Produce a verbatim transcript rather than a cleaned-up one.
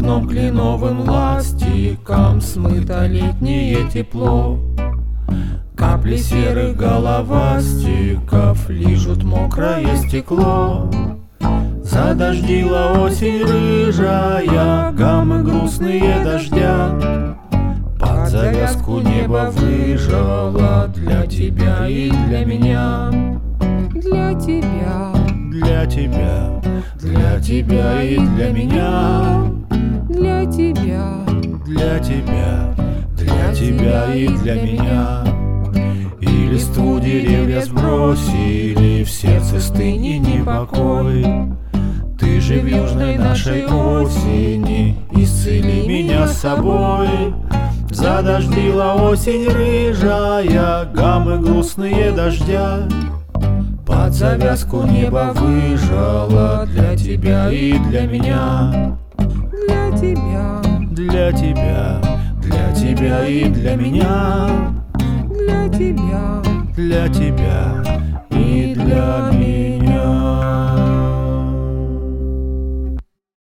окном кленовым ластиком смыто летнее тепло. Капли серых головастиков лижут мокрое стекло. Задождила осень рыжая, гаммы грустные дождя. Под завязку небо выжало для тебя и для меня. Для тебя, Для тебя, для тебя и для меня. для тебя, Для тебя, для тебя и для меня. И листву деревья сбросили, в сердце стынь и непокой. Ты же в южной нашей осени исцели меня с собой. Задождила осень рыжая, гаммы грустные дождя. Под завязку небо выжало для тебя и для меня. для тебя, Для тебя, для тебя и для меня. для тебя, Для тебя и для меня.